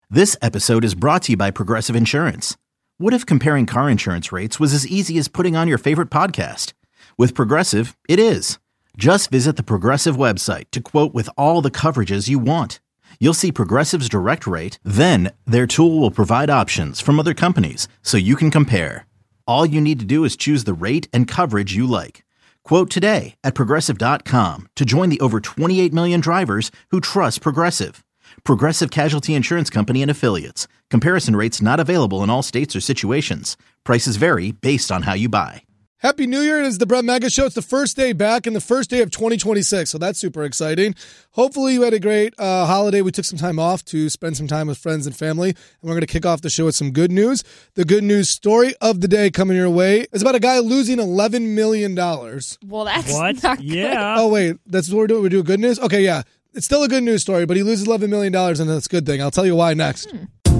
This episode is brought to you by Progressive Insurance. What if comparing car insurance rates was as easy as putting on your favorite podcast? With Progressive, it is. Just visit the Progressive website to quote with all the coverages you want. You'll see Progressive's direct rate, then their tool will provide options from other companies so you can compare. All you need to do is choose the rate and coverage you like. Quote today at Progressive.com to join the over 28 million drivers who trust Progressive. Progressive Casualty Insurance Company and Affiliates. Comparison rates not available in all states or situations. Prices vary based on how you buy. Happy New Year. It is the Brett Mega Show. It's the first day back and the first day of 2026, so that's super exciting. Hopefully you had a great holiday. We took some time off to spend some time with friends and family, and we're going to kick off the show with some good news. The good news story of the day coming your way is about a guy losing $11 million. Well, that's What? not good. Yeah. Oh, wait. That's what we're doing? We're doing good news? Okay, yeah. It's still a good news story, but he loses $11 million, and that's a good thing. I'll tell you why next.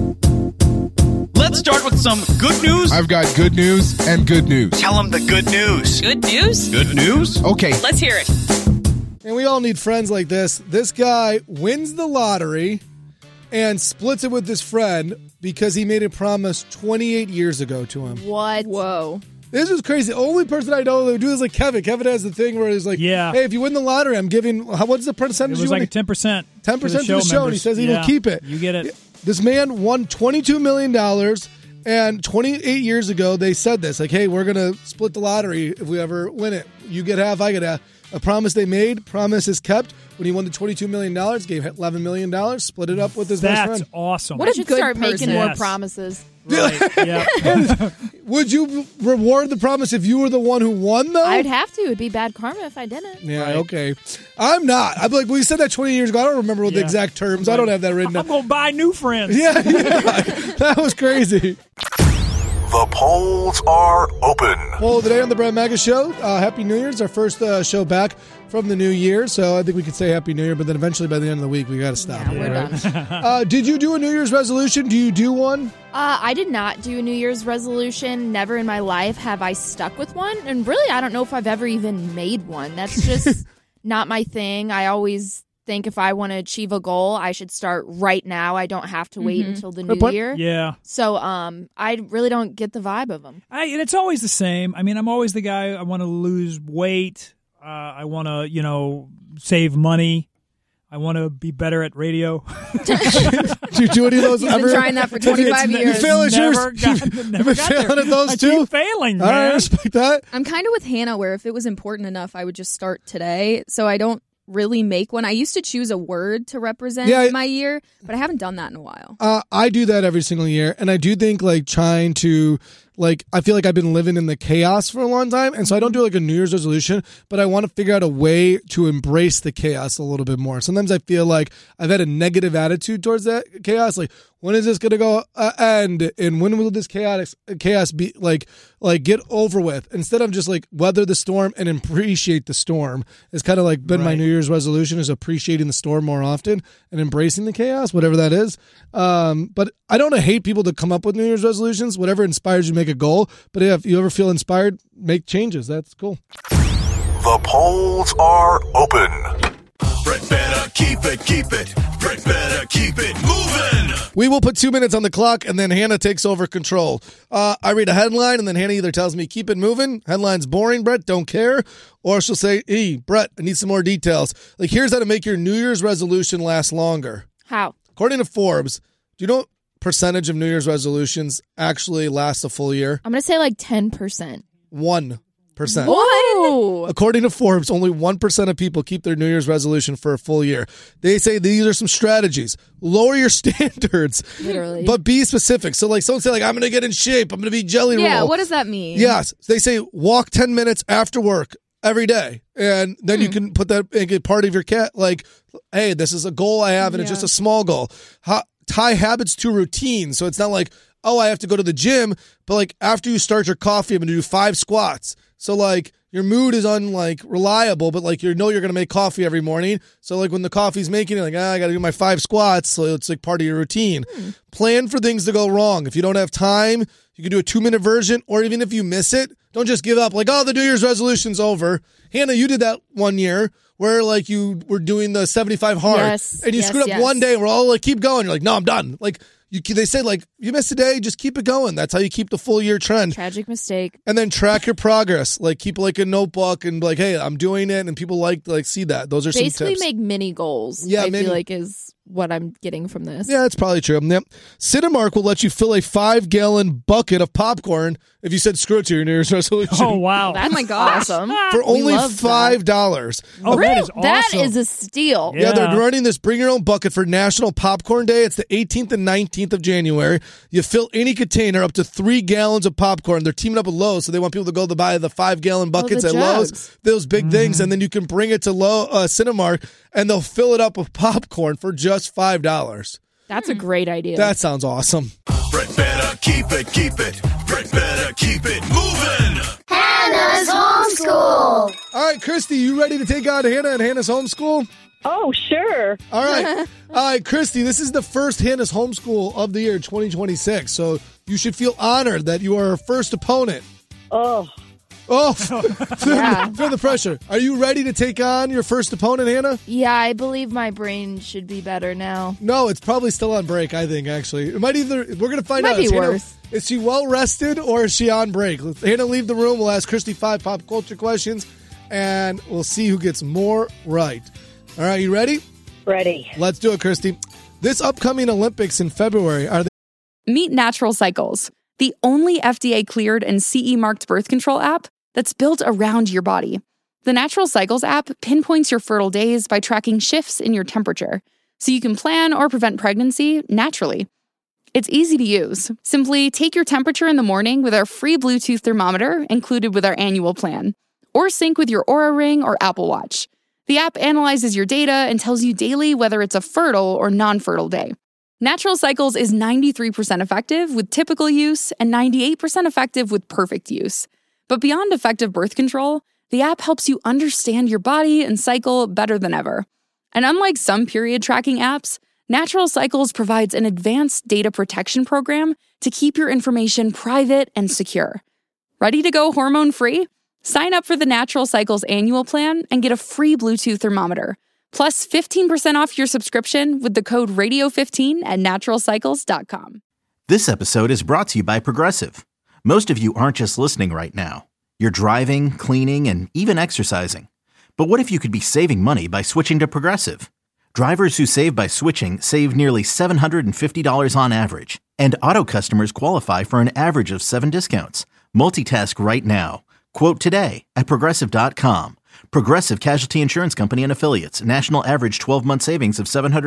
Let's start with some good news. I've got good news and good news. Tell them the good news. Good news? Good news? Okay. Let's hear it. And we all need friends like this. This guy wins the lottery and splits it with his friend because he made a promise 28 years ago to him. What? Whoa. This is crazy. The only person I know that would do this is like Kevin. Kevin has the thing where he's like, Yeah. hey, if you win the lottery, I'm giving, what's the percentage It you was win? like a 10%. 10% to the show, and he says he will keep it. You get it. This man won $22 million, and 28 years ago, they said this, like, hey, we're going to split the lottery if we ever win it. You get half, I get half. A promise they made, promise is kept. When he won the $22 million, gave $11 million, split it up with his best That's friend. awesome. What a if you good start making person. more Yes. promises? Right. Yeah. Would you reward the promise if you were the one who won, though? I'd have to. It'd be bad karma if I didn't. Yeah, Right. okay. I'm not. I'm like, we said that 20 years ago. I don't remember what the Yeah. exact terms. I don't have that written I'm down. going to buy new friends. Yeah, that was crazy. The polls are open. Well, today on the Brett Mega Show, Happy New Year's, our first show back from the new year. So I think we could say Happy New Year, but then eventually by the end of the week, we got to stop. Yeah, we're done. Did you do a New Year's resolution? Do you do one? I did not do a New Year's resolution. Never in my life have I stuck with one. And really, I don't know if I've ever even made one. That's just not my thing. I always think if I want to achieve a goal, I should start right now. I don't have to wait until the new point. year. Yeah. So I really don't get the vibe of them. And it's always the same. I mean, I'm always the guy, I want to lose weight. I want to, save money. I want to be better at radio. Do you do any of those He's ever? been trying that for 25 You years. fail at yours? Never got You've been failing at those I too? keep failing, All right, I man. respect that. I'm kind of with Hannah where if it was important enough, I would just start today. So I don't really make one. I used to choose a word to represent my year, but I haven't done that in a while. I do that every single year, and I do think trying to I feel like I've been living in the chaos for a long time, and so I don't do a New Year's resolution, but I want to figure out a way to embrace the chaos a little bit more. Sometimes I feel like I've had a negative attitude towards that chaos, like when is this going to go end, and when will this chaos be get over with? Instead of just weather the storm and appreciate the storm. It's kind of been my New Year's resolution is appreciating the storm more often and embracing the chaos, whatever that is. But I don't hate people to come up with New Year's resolutions. Whatever inspires you, make a goal. But if you ever feel inspired, make changes. That's cool. The polls are open. Brett better keep it. Brett better keep it moving. We will put 2 minutes on the clock, and then Hannah takes over control. I read a headline, and then Hannah either tells me, keep it moving, headline's boring, Brett, don't care, or she'll say, hey, Brett, I need some more details. Here's how to make your New Year's resolution last longer. How? According to Forbes, do you know what percentage of New Year's resolutions actually last a full year? I'm going to say 10%. 1%. Whoa! According to Forbes, only 1% of people keep their New Year's resolution for a full year. They say these are some strategies. Lower your standards. Literally. But be specific. So someone say I'm going to get in shape. I'm going to be jelly roll. Yeah, what does that mean? Yes. They say walk 10 minutes after work every day. And then you can put that make it part of your hey, this is a goal I have and it's just a small goal. Tie habits to routine. So it's not I have to go to the gym, but after you start your coffee, I'm going to do 5 squats. So your mood is reliable, but you're going to make coffee every morning. So when the coffee's making it, I got to do my 5 squats. So it's part of your routine. Plan for things to go wrong. If you don't have time, you can do a 2-minute version, or even if you miss it, don't just give up. The New Year's resolution's over. Hannah, you did that one year where like you were doing the 75 hard Yes, and you yes, screwed up yes. one day and we're all like, keep going. You're like, no, I'm done. Like they say like, you missed a day, just keep it going. That's how you keep the full year trend. Tragic mistake. And then track your progress. Like keep like a notebook and like, hey, I'm doing it. And people like see that. Those are some Basically tips. make mini goals. Yeah, I mini- feel like is what I'm getting from this. Yeah, that's probably true. Yep. Cinemark will let you fill a 5-gallon bucket of popcorn if you said screw it to your New Year's resolution. Oh, wow. That's Oh my gosh. awesome. For only We love that. $5. Oh, Really? that is awesome. That is a steal. Yeah, they're Yeah. running this Bring Your Own Bucket for National Popcorn Day. It's the 18th and 19th of January. You fill any container up to 3 gallons of popcorn. They're teaming up with Lowe's, so they want people to go to buy the 5-gallon buckets the at Lowe's, jugs. those big things, and then you can bring it to Cinemark, and they'll fill it up with popcorn for just $5. That's a great idea. That sounds awesome. Brett better keep it. Brett better keep it moving. Hannah's homeschool. All right, Christy, you ready to take on Hannah and Hannah's homeschool? Oh, sure. All right. All right, Christy, this is the first Hannah's homeschool of the year 2026, so you should feel honored that you are our first opponent. Oh, Feel Yeah. the pressure. Are you ready to take on your first opponent, Hannah? Yeah, I believe my brain should be better now. No, it's probably still on break, I think, actually. It might either, we're going to find Might out. be Is Hannah- worse. Is she well rested or is she on break? Hannah, leave the room. We'll ask Christy 5 pop culture questions and we'll see who gets more right. All right, you ready? ready. Let's do it, Christy. This upcoming Olympics in February, are they? Meet Natural Cycles, the only FDA-cleared and CE-marked birth control app that's built around your body. The Natural Cycles app pinpoints your fertile days by tracking shifts in your temperature, so you can plan or prevent pregnancy naturally. It's easy to use. Simply take your temperature in the morning with our free Bluetooth thermometer included with our annual plan, or sync with your Oura Ring or Apple Watch. The app analyzes your data and tells you daily whether it's a fertile or non-fertile day. Natural Cycles is 93% effective with typical use and 98% effective with perfect use. But beyond effective birth control, the app helps you understand your body and cycle better than ever. And unlike some period tracking apps, Natural Cycles provides an advanced data protection program to keep your information private and secure. Ready to go hormone-free? Sign up for the Natural Cycles annual plan and get a free Bluetooth thermometer, plus 15% off your subscription with the code RADIO15 at naturalcycles.com. This episode is brought to you by Progressive. Most of you aren't just listening right now. You're driving, cleaning, and even exercising. But what if you could be saving money by switching to Progressive? Drivers who save by switching save nearly $750 on average. And auto customers qualify for an average of 7 discounts. Multitask right now. Quote today at Progressive.com. Progressive Casualty Insurance Company and Affiliates. National average 12-month savings of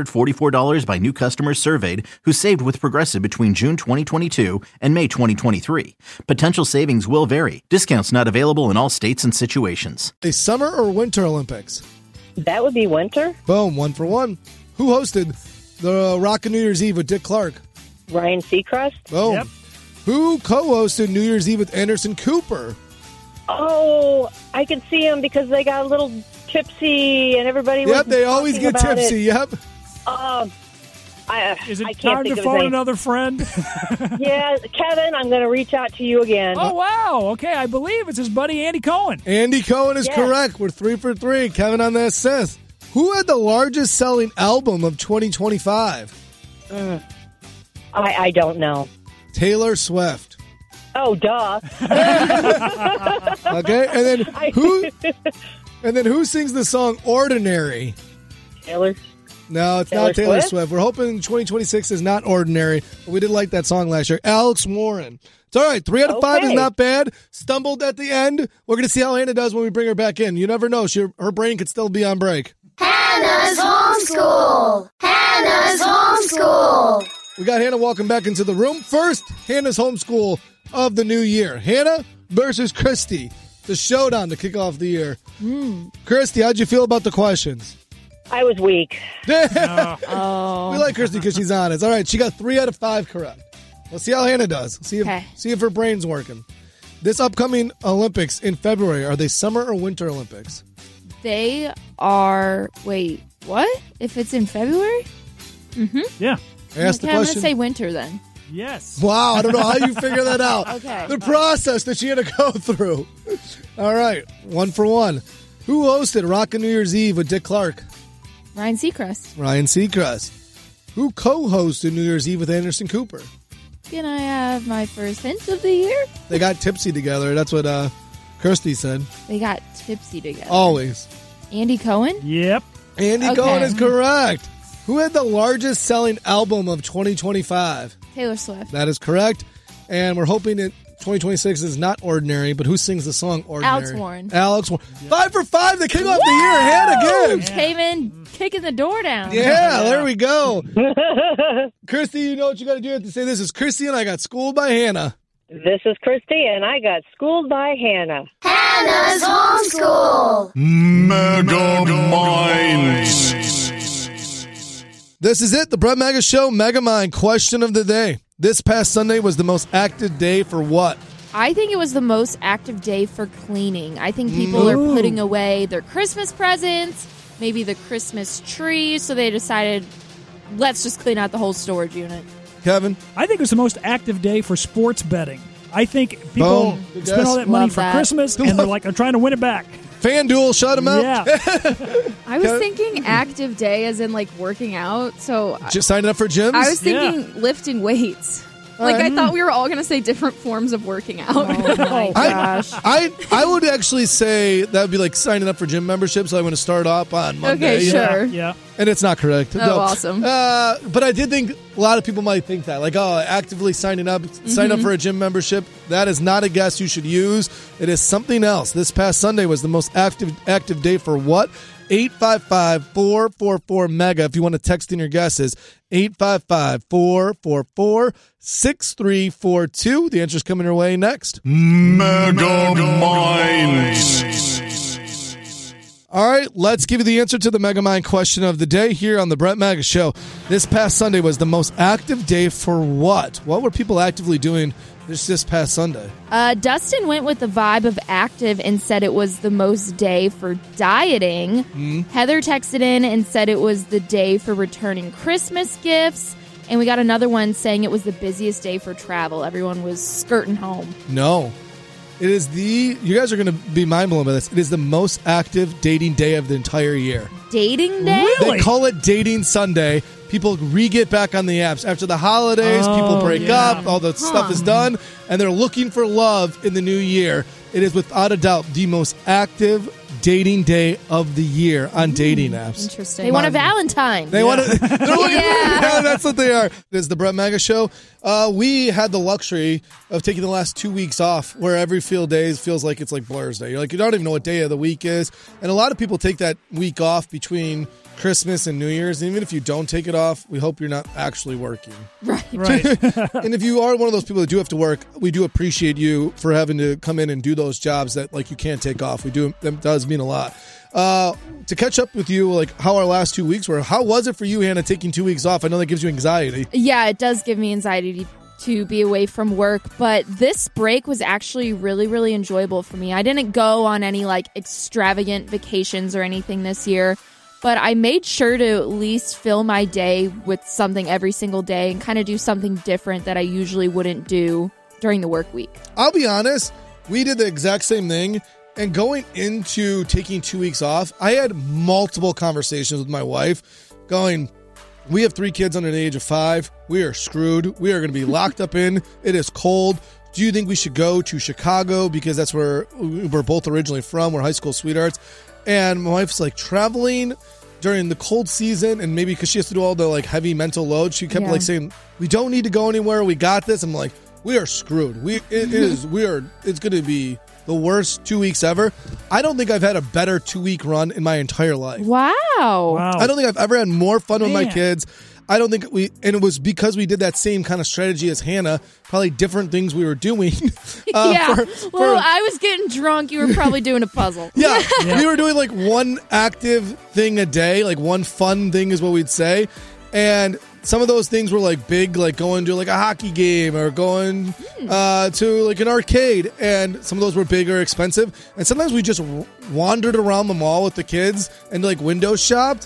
$744 by new customers surveyed who saved with Progressive between June 2022 and May 2023. Potential savings will vary. Discounts not available in all states and situations. A summer or winter Olympics? That would be winter. Boom, 1 for 1. Who hosted the Rockin' New Year's Eve with Dick Clark? Ryan Seacrest. Boom. Yep. Who co-hosted New Year's Eve with Anderson Cooper? Oh, I can see them because they got a little tipsy and everybody was Yep, they always talking get about tipsy. It. Yep. Is it I can't time think to of phone his name. another friend? Yeah, Kevin, I'm going to reach out to you again. Oh, wow. Okay, I believe it's his buddy Andy Cohen. Andy Cohen is Yes. correct. We're 3 for 3. Kevin on the assist. Who had the largest selling album of 2025? I don't know. Taylor Swift. Oh, duh. Okay, and then who? And then who sings the song "Ordinary"? Taylor. No, it's Taylor not Taylor Swift? Swift. We're hoping 2026 is not "Ordinary," but we did like that song last year. Alex Warren. It's all right. 3 out of 5 is Okay. not bad. Stumbled at the end. We're going to see how Hannah does when we bring her back in. You never know. Her brain could still be on break. Hannah's homeschool. Hannah's homeschool. We got Hannah walking back into the room. First, Hannah's homeschool of the new year. Hannah versus Christy. The showdown to kick off the year. Christy, how'd you feel about the questions? I was weak. We like Christy because she's honest. All right, she got 3 out of 5 correct. Let's see how Hannah does. See if her brain's working. This upcoming Olympics in February, are they summer or winter Olympics? They are. Wait, what? If it's in February? Yeah. I asked the Okay, I'm question. gonna say winter then. Yes. Wow, I don't know how you figure that out. Okay. The process that she had to go through. All right, 1 for 1. Who hosted Rockin' New Year's Eve with Dick Clark? Ryan Seacrest. Ryan Seacrest. Who co-hosted New Year's Eve with Anderson Cooper? Can I have my first hint of the year? They got tipsy together. That's what Kirsty said. They got tipsy together. Always. Andy Cohen? Yep. Andy Cohen is correct. Who had the largest selling album of 2025? Taylor Swift. That is correct. And we're hoping that 2026 is not ordinary, but who sings the song Ordinary? Alex Warren. Alex Warren. 5 for 5 to kick off the year. Hannah Gibbs. Came in kicking the door down. Yeah, there we go. Christy, you know what you got to do. You have to say, this is Christy, and I got schooled by Hannah. This is Christy, and I got schooled by Hannah. Hannah's homeschool. Mega Minds. This is it, the Brett Mega Show, Mega Mind question of the day. This past Sunday was the most active day for what? I think it was the most active day for cleaning. I think people are putting away their Christmas presents, maybe the Christmas tree, so they decided, let's just clean out the whole storage unit. Kevin? I think it was the most active day for sports betting. I think people spend all that money for Christmas, and they're trying to win it back. FanDuel, shut them out. Yeah. I was thinking active day as in working out. So just signing up for gyms? I was thinking lifting weights. I thought we were all going to say different forms of working out. Oh my gosh. I would actually say that would be like signing up for gym membership, so I'm going to start off on Monday. Okay, sure. Yeah. And it's not correct. Oh, awesome. But I did think a lot of people might think that. Actively signing up, sign up for a gym membership. That is not a guess you should use. It is something else. This past Sunday was the most active day for what? 855-444-MEGA if you want to text in your guesses. 855-444-6342. The answer's coming your way next. Mega Minds. All right, let's give you the answer to the Mega Mind question of the day here on the Brett Mega Show. This past Sunday was the most active day for what? What were people actively doing this past Sunday? Dustin went with the vibe of active and said it was the most day for dieting. Heather texted in and said it was the day for returning Christmas gifts. And we got another one saying it was the busiest day for travel. Everyone was skirting home. No. It is you guys are going to be mind blown by this. It is the most active dating day of the entire year. Dating day? Really? They call it Dating Sunday. People re-get back on the apps. After the holidays, people break up, all the stuff is done, and they're looking for love in the new year. It is without a doubt the most active dating day of the year on dating apps. Interesting. They want a Valentine. They want to. They're looking. Yeah, that's what they are. This is the Brett Mega Show. We had the luxury of taking the last 2 weeks off, where every days feels like it's like Blur's Day. You're like, you don't even know what day of the week is, and a lot of people take that week off between Christmas and New Year's. And even if you don't take it off, we hope you're not actually working. Right. And if you are one of those people that do have to work, we do appreciate you for having to come in and do those jobs that you can't take off. We do. That does mean a lot. To catch up with you, how our last 2 weeks were. How was it for you, Hannah, taking 2 weeks off? I know that gives you anxiety. Yeah, it does give me anxiety to be away from work, but this break was actually really, really enjoyable for me. I didn't go on any extravagant vacations or anything this year, but I made sure to at least fill my day with something every single day and kind of do something different that I usually wouldn't do during the work week. I'll be honest, we did the exact same thing. And going into taking 2 weeks off, I had multiple conversations with my wife going, we have 3 kids under the age of 5. We are screwed. We are going to be locked up in. It is cold. Do you think we should go to Chicago? Because that's where we're both originally from. We're high school sweethearts. And my wife's like, during the cold season, and maybe because she has to do all the heavy mental load, she kept saying, we don't need to go anywhere. We got this. I'm like, we are screwed. It's going to be the worst 2 weeks ever. I don't think I've had a better 2 week run in my entire life. Wow. I don't think I've ever had more fun with my kids. I don't think and it was because we did that same kind of strategy as Hannah, probably different things we were doing. I was getting drunk. You were probably doing a puzzle. Yeah. We were doing one active thing a day, one fun thing is what we'd say. And some of those things were big, going to a hockey game or going to an arcade. And some of those were big or expensive. And sometimes we just wandered around the mall with the kids and window shopped.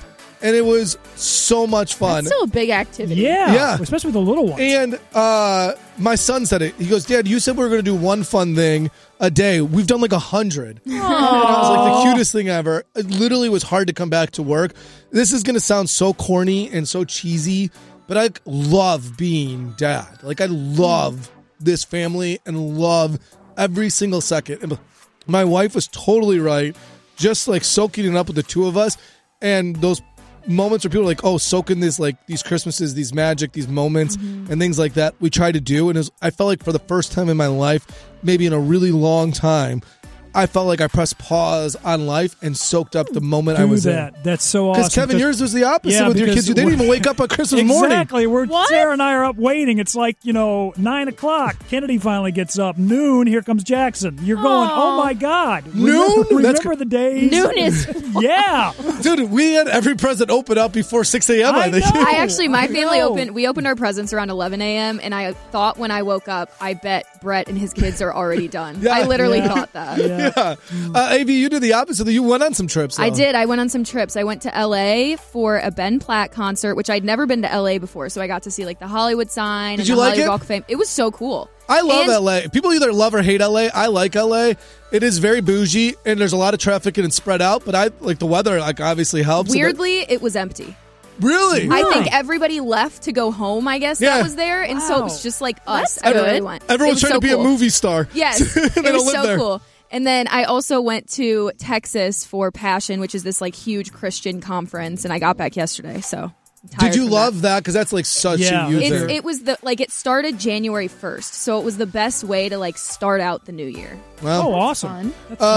and it was so much fun. That's still a big activity. Yeah, especially with the little ones. And my son said it. He goes, Dad, you said we were going to do one fun thing a day. We've done like 100. And I was like, the cutest thing ever. It literally was hard to come back to work. This is going to sound so corny and so cheesy, but I love being dad. Like, I love this family and love every single second. And my wife was totally right, just like soaking it up with the two of us. And those moments where people are like, oh, soaking this, like these Christmases, these magic, these moments and things like that, we try to do. And I felt like for the first time in my life, maybe in a really long time, I felt like I pressed pause on life and soaked up the moment I was in. That's so awesome. Because Kevin, yours was the opposite with your kids. They didn't even wake up on Christmas morning. Exactly. Sarah and I are up waiting. It's like, 9 o'clock. Kennedy finally gets up. Noon, here comes Jackson. You're going, oh my God. Noon? Remember the days? Noon is... Yeah. Dude, we had every present open up before 6 a.m. I think. My family we opened our presents around 11 a.m. and I thought when I woke up, I bet Brett and his kids are already done. I literally thought that. Yeah. AV, you did the opposite. You went on some trips, though. I did. I went on some trips. I went to L.A. for a Ben Platt concert, which I'd never been to L.A. before, so I got to see like the Hollywood sign and the Hollywood Walk of Fame. It was so cool. I love L.A. People either love or hate L.A. I like L.A. It is very bougie, and there's a lot of traffic and it's spread out, but I like the weather obviously helps. Weirdly, it was empty. Really? I think everybody left to go home, I guess, that was there. And so it was just like us. Everybody went. Everyone's trying to be a movie star. Yes. It was so cool. And then I also went to Texas for Passion, which is this like huge Christian conference, and I got back yesterday, so Did you love that? Because that's like such a huge thing. It was it started January 1st, so it was the best way to like start out the new year. Well, awesome.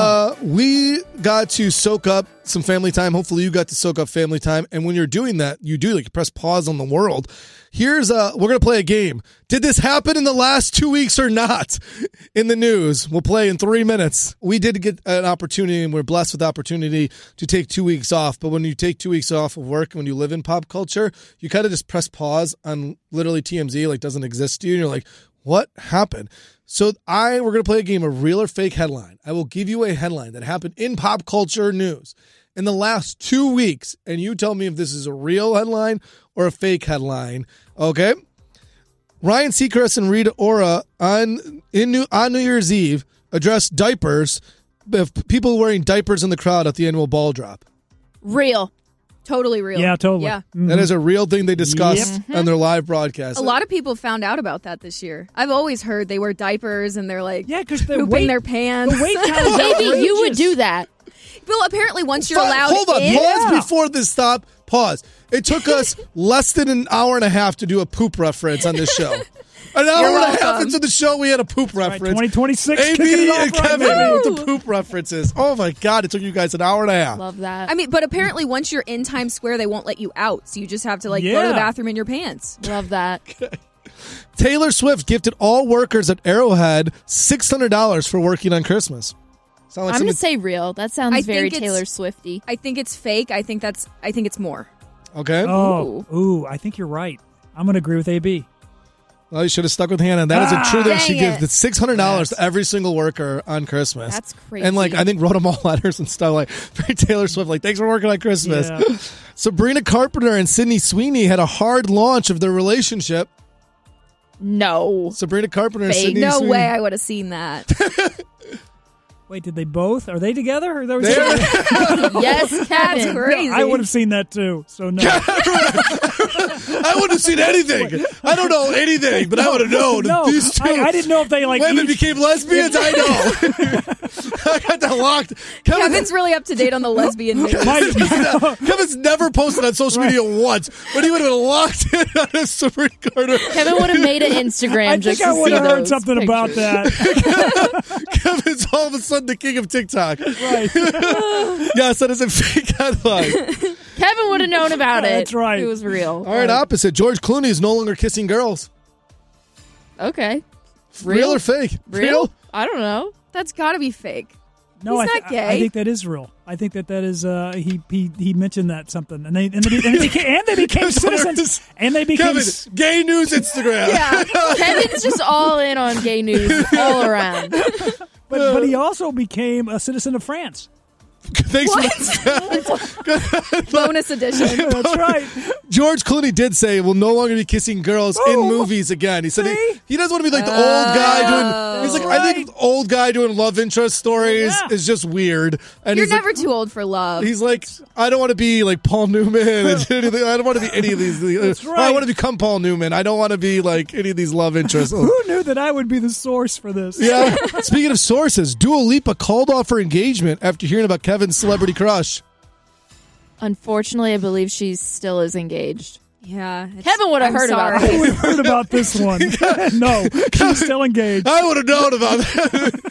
We got to soak up some family time. Hopefully you got to soak up family time. And when you're doing that, you press pause on the world. We're going to play a game. Did this happen in the last 2 weeks or not? In the news. We'll play in 3 minutes. We did get an opportunity, and we're blessed with the opportunity to take 2 weeks off. But when you take 2 weeks off of work, when you live in pop culture, you kind of just press pause on literally TMZ, like doesn't exist to you. And you're like, what happened? So we're going to play a game of real or fake headline. I will give you a headline that happened in pop culture news in the last 2 weeks, and you tell me if this is a real headline or a fake headline. Okay? Ryan Seacrest and Rita Ora on New Year's Eve addressed diapers, people wearing diapers in the crowd at the annual ball drop. Real. Totally real. Yeah, totally. Yeah. Mm-hmm. That is a real thing they discussed on their live broadcast. A lot of people found out about that this year. I've always heard they wear diapers and they're like because pooping their pants. The weight count maybe you would do that. Well, apparently once you're allowed Hold on. Pause before this stop. Pause. It took us less than an hour and a half to do a poop reference on this show. An hour and a half into the show, we had a poop reference. 2026, AB and Kevin with the poop references. Oh my God, it took you guys an hour and a half. Love that. I mean, but apparently once you're in Times Square, they won't let you out. So you just have to go to the bathroom in your pants. Love that. Taylor Swift gifted all workers at Arrowhead $600 for working on Christmas. I'm going to say real. That sounds very Taylor Swifty. I think it's fake. I think it's more. Okay. Ooh, I think you're right. I'm going to agree with AB. Well, you should have stuck with Hannah. That is a true thing. She gives the $600 to every single worker on Christmas. That's crazy. And I think wrote them all letters and stuff like Taylor Swift, thanks for working on Christmas. Yeah. Sabrina Carpenter and Sydney Sweeney had a hard launch of their relationship. No. Sabrina Carpenter and Sydney Sweeney. No way I would have seen that. Wait, did they both? Are they together? Or yes, Kevin. That's crazy. I would have seen that too, so no. I wouldn't have seen anything. I don't know anything, but I would have known. No, these two I didn't know if they women became lesbians. I know. I got that locked. Kevin's really up to date on the lesbian news. Kevin's never posted on social media once, but he would have been locked in on his Sabrina Carter. Kevin would have made an Instagram. I think I would have heard something about that. Kevin's all of a sudden the king of TikTok. Right. Yes, that is a fake headline. Kevin would have known about it. That's right. It was real. All right, opposite. George Clooney is no longer kissing girls. Okay. Real or fake? Real? I don't know. That's got to be fake. No, he's not gay. I think that is real. I think that is he mentioned that something, and they became citizens, and they became Kevin, gay news Instagram. Yeah, Kevin's just all in on gay news all around. But he also became a citizen of France. Thanks Bonus edition. That's right. George Clooney did say we'll no longer be kissing girls in movies again. He said he doesn't want to be like the old guy doing. He's like, I think old guy doing love interest stories is just weird. And You're he's never like, too old for love. He's like, I don't want to be like Paul Newman. I don't want to be any of these. That's right. I want to become Paul Newman. I don't want to be like any of these love interests. Who knew that I would be the source for this? Yeah. Speaking of sources, Dua Lipa called off her engagement after hearing about Kevin's celebrity crush. Unfortunately, I believe she still is engaged. Yeah. Kevin would have heard about it. I would have heard about this one. No, she's still engaged. I would have known about that.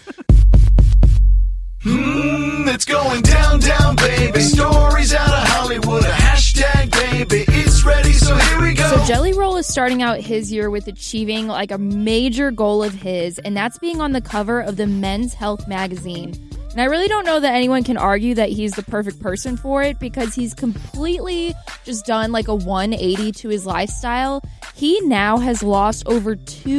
It's going down, down, baby. Stories out of Hollywood. A hashtag, baby. It's ready, so here we go. So Jelly Roll is starting out his year with achieving like a major goal of his, and that's being on the cover of the Men's Health magazine. And I really don't know that anyone can argue that he's the perfect person for it because he's completely just done like a 180 to his lifestyle. He now has lost over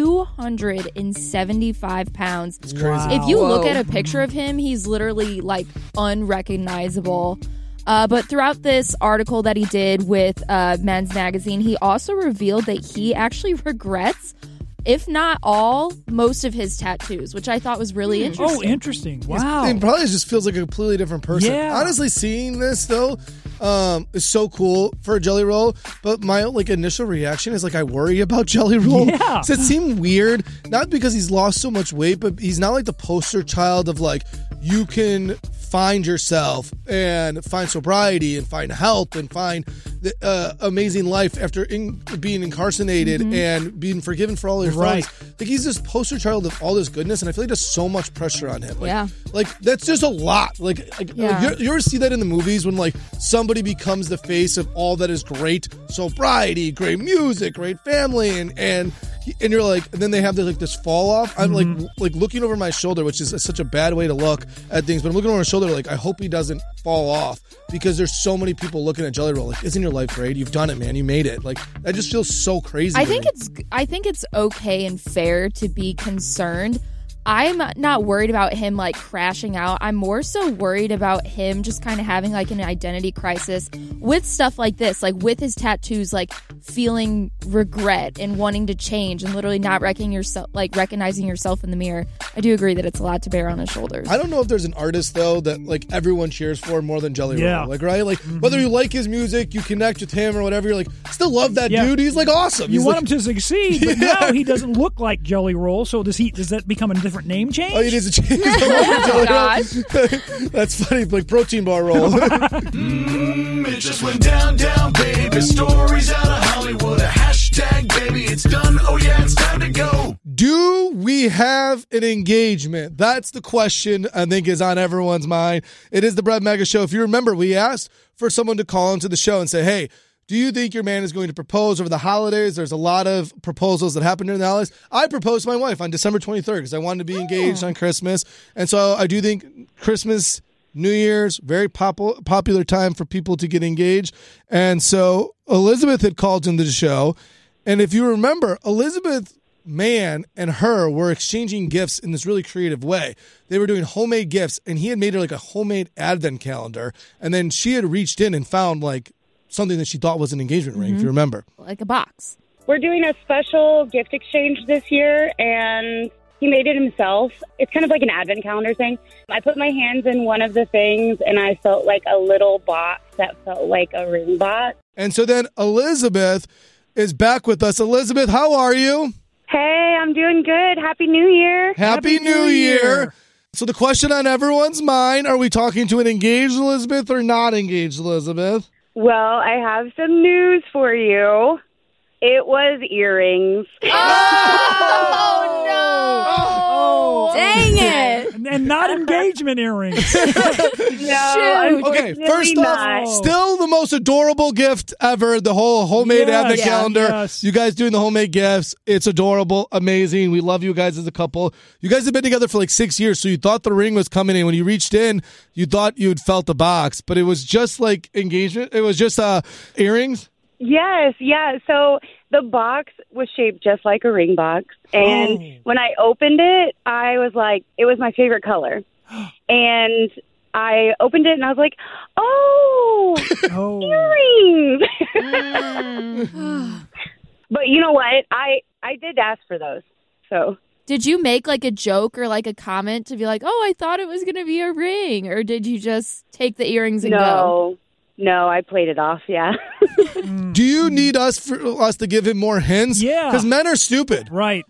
275 pounds. It's crazy. Wow. If you look at a picture of him, he's literally like unrecognizable. But throughout this article that he did with Men's Magazine, he also revealed that he actually regrets, if not all, most of his tattoos, which I thought was really interesting. Oh, interesting. Wow. It probably just feels like a completely different person. Yeah. Honestly, seeing this, though, is so cool for a Jelly Roll. But my initial reaction is I worry about Jelly Roll. Yeah. Does it seem weird? Not because he's lost so much weight, but he's not like the poster child of you can find yourself and find sobriety and find health and find the amazing life after being incarcerated and being forgiven for all your Right. felonies. He's this poster child of all this goodness, and I feel like there's so much pressure on him. Yeah. That's just a lot. You ever see that in the movies when somebody becomes the face of all that is great sobriety, great music, great family, and you're and then they have this fall off. I'm looking over my shoulder, which is such a bad way to look at things, but I'm looking over my shoulder I hope he doesn't fall off because there's so many people looking at Jelly Roll isn't your life great? You've done it, man. You made it. That just feels so crazy. I think it's okay and fair to be concerned. I'm not worried about him crashing out. I'm more so worried about him just kind of having an identity crisis with stuff like this, with his tattoos, feeling regret and wanting to change and literally not recognizing yourself in the mirror. I do agree that it's a lot to bear on his shoulders. I don't know if there's an artist though that everyone cheers for more than Jelly Roll. Right? Whether you like his music, you connect with him or whatever, you're still love that dude. He's awesome. You want him to succeed, but now he doesn't look like Jelly Roll. So does that become a different name change? Oh, he needs to change the name to Jelly Roll. That's funny, protein bar roll. It just went down, down, baby. Stories out of Hollywood. A hashtag, baby. It's done. Oh yeah, it's time to go. Do we have an engagement? That's the question I think is on everyone's mind. It is the Brett Mega Show. If you remember, we asked for someone to call into the show and say, hey, do you think your man is going to propose over the holidays? There's a lot of proposals that happen during the holidays. I proposed to my wife on December 23rd because I wanted to be engaged on Christmas. And so I do think Christmas, New Year's, very popular time for people to get engaged. And so Elizabeth had called into the show. And if you remember, Elizabeth Mann and her were exchanging gifts in this really creative way. They were doing homemade gifts, and he had made her a homemade advent calendar. And then she had reached in and found something that she thought was an engagement ring, if you remember. Like a box. We're doing a special gift exchange this year, and he made it himself. It's kind of like an advent calendar thing. I put my hands in one of the things, and I felt like a little box that felt like a ring box. And so then Elizabeth is back with us. Elizabeth, how are you? Hey, I'm doing good. Happy New Year. Happy New Year. So the question on everyone's mind, are we talking to an engaged Elizabeth or not engaged Elizabeth? Well, I have some news for you. It was earrings. Oh, no. Oh. Dang it. And not engagement earrings. No, okay, first off, still the most adorable gift ever, the whole homemade advent calendar. Yes. You guys doing the homemade gifts. It's adorable, amazing. We love you guys as a couple. You guys have been together for 6 years, so you thought the ring was coming in. When you reached in, you thought you'd felt the box, but it was just engagement. It was just earrings. Yes, yeah. So the box was shaped just like a ring box. And when I opened it, I was like, it was my favorite color. And I opened it and I was like, oh. Earrings. But you know what? I did ask for those. So did you make like a joke or like a comment to be like, oh, I thought it was going to be a ring? Or did you just take the earrings and go? No, I played it off, yeah. Do you need us to give him more hints? Yeah. Because men are stupid. Right.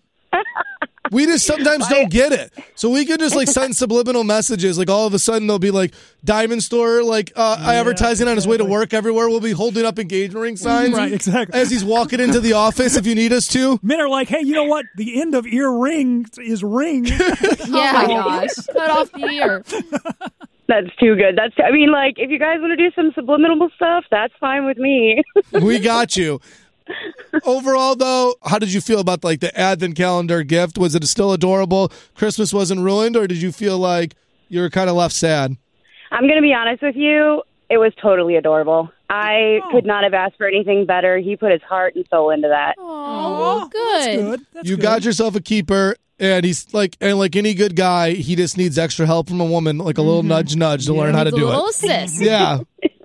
We just sometimes don't get it. So we could just like send subliminal messages. Like all of a sudden they'll be like Diamond Store, like advertising on his way to work everywhere. We'll be holding up engagement ring signs. Right, exactly. As he's walking into the office if you need us to. Men are like, hey, you know what? The end of ear ring is ring. Yeah. Oh my gosh. Cut off the ear. That's too good. I mean, like, if you guys want to do some subliminal stuff, that's fine with me. We got you. Overall, though, how did you feel about like the Advent calendar gift? Was it still adorable? Christmas wasn't ruined, or did you feel like you were kind of left sad? I'm going to be honest with you. It was totally adorable. I could not have asked for anything better. He put his heart and soul into that. Oh, good. That's You good. got yourself a keeper. And he's like any good guy, he just needs extra help from a woman, like a little nudge to learn how to do a little it. assist. Yeah.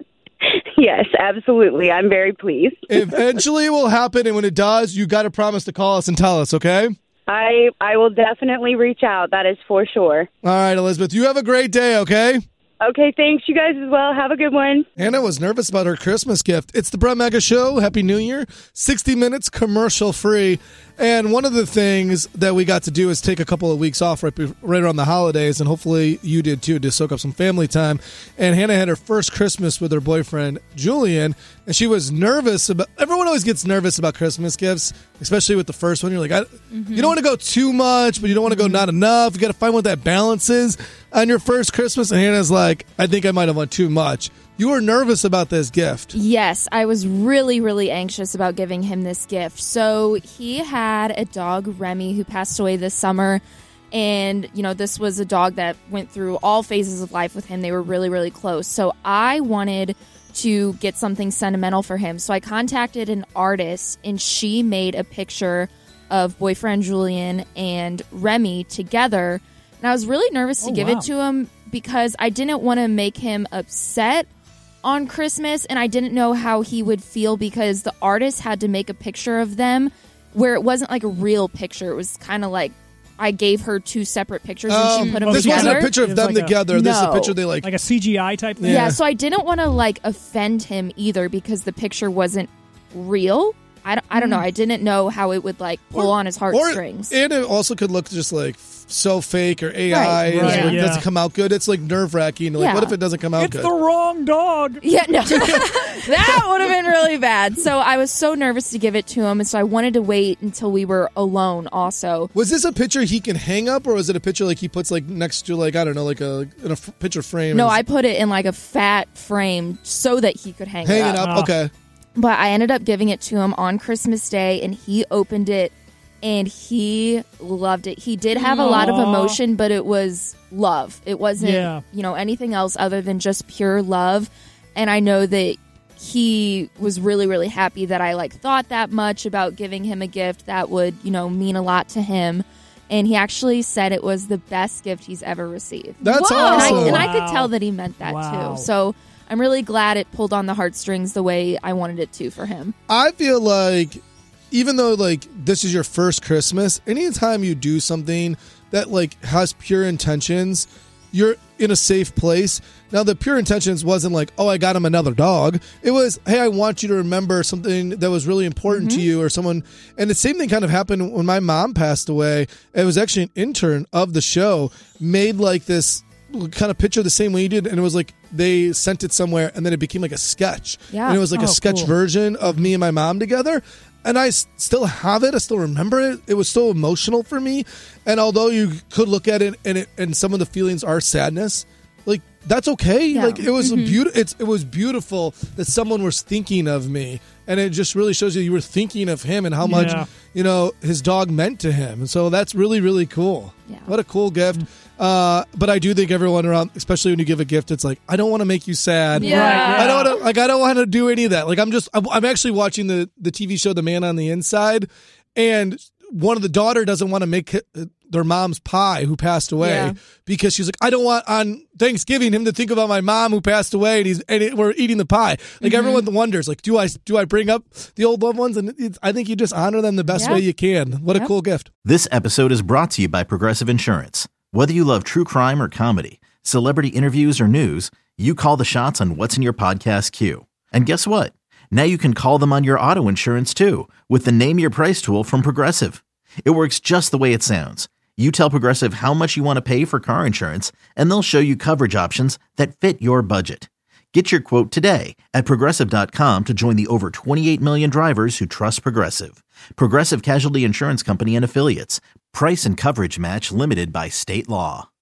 Yes, absolutely. I'm very pleased. Eventually it will happen, and when it does, you got to promise to call us and tell us, okay? I will definitely reach out. That is for sure. All right, Elizabeth, you have a great day, okay? Okay, thanks. You guys as well. Have a good one. Hannah was nervous about her Christmas gift. It's the Brett Mega Show. Happy New Year. 60 minutes commercial free. And one of the things that we got to do is take a couple of weeks off right around the holidays, and hopefully you did too, to soak up some family time. And Hannah had her first Christmas with her boyfriend, Julian, and she was nervous about. Everyone always gets nervous about Christmas gifts, especially with the first one. You're like, you don't want to go too much, but you don't want to go not enough. You got to find what that balance is on your first Christmas. And Hannah's like, I think I might have went too much. You were nervous about this gift. Yes, I was really, really anxious about giving him this gift. So he had a dog, Remy, who passed away this summer. And, you know, this was a dog that went through all phases of life with him. They were really, really close. So I wanted to get something sentimental for him. So I contacted an artist, and she made a picture of boyfriend Julian and Remy together. And I was really nervous to give it to him because I didn't want to make him upset on Christmas, and I didn't know how he would feel because the artist had to make a picture of them where it wasn't like a real picture. It was kind of like I gave her two separate pictures and she put them this together. This wasn't a picture of them together. This is a picture they like a CGI type thing. Yeah, so I didn't want to like offend him either because the picture wasn't real. I don't know. I didn't know how it would like pull on his heartstrings. And it also could look just like so fake or AI. It doesn't come out good. It's like nerve-wracking. Like, what if it doesn't come out good? It's the wrong dog. Yeah, no. That would have been really bad. So I was so nervous to give it to him, and so I wanted to wait until we were alone also. Was this a picture he can hang up, or was it a picture like he puts like next to like, I don't know, like in a picture frame? No, I put it in like a fat frame so that he could hang it up. Okay. But I ended up giving it to him on Christmas Day, and he opened it, and he loved it. He did have a lot of emotion, but it was love. It wasn't, anything else other than just pure love. And I know that he was really, really happy that I thought that much about giving him a gift that would, mean a lot to him. And he actually said it was the best gift he's ever received. That's awesome. And I could tell that he meant that too. So I'm really glad it pulled on the heartstrings the way I wanted it to for him. I feel like even though this is your first Christmas, anytime you do something that has pure intentions, you're in a safe place. Now, the pure intentions wasn't like, oh, I got him another dog. It was, hey, I want you to remember something that was really important to you or someone. And the same thing kind of happened when my mom passed away. It was actually an intern of the show made this kind of picture the same way you did, and it was they sent it somewhere, and then it became a sketch. Yeah. And it was a sketch version of me and my mom together. And I still have it. I still remember it. It was so emotional for me. And although you could look at it and some of the feelings are sadness, that's okay. Yeah. It was it was beautiful that someone was thinking of me. And it just really shows you were thinking of him and how much, his dog meant to him. And so that's really, really cool. Yeah. What a cool gift. But I do think everyone around, especially when you give a gift, it's I don't want to make you sad. Yeah. I don't want to, I don't want to do any of that. I'm actually watching the TV show, The Man on the Inside. And one of the daughter doesn't want to make their mom's pie who passed away because she's like, I don't want on Thanksgiving him to think about my mom who passed away and we're eating the pie. Like everyone wonders, like, do I bring up the old loved ones? And I think you just honor them the best way you can. What a cool gift. This episode is brought to you by Progressive Insurance. Whether you love true crime or comedy, celebrity interviews or news, you call the shots on what's in your podcast queue. And guess what? Now you can call them on your auto insurance too with the Name Your Price tool from Progressive. It works just the way it sounds. You tell Progressive how much you want to pay for car insurance, and they'll show you coverage options that fit your budget. Get your quote today at Progressive.com to join the over 28 million drivers who trust Progressive. Progressive Casualty Insurance Company and Affiliates. Price and coverage match limited by state law.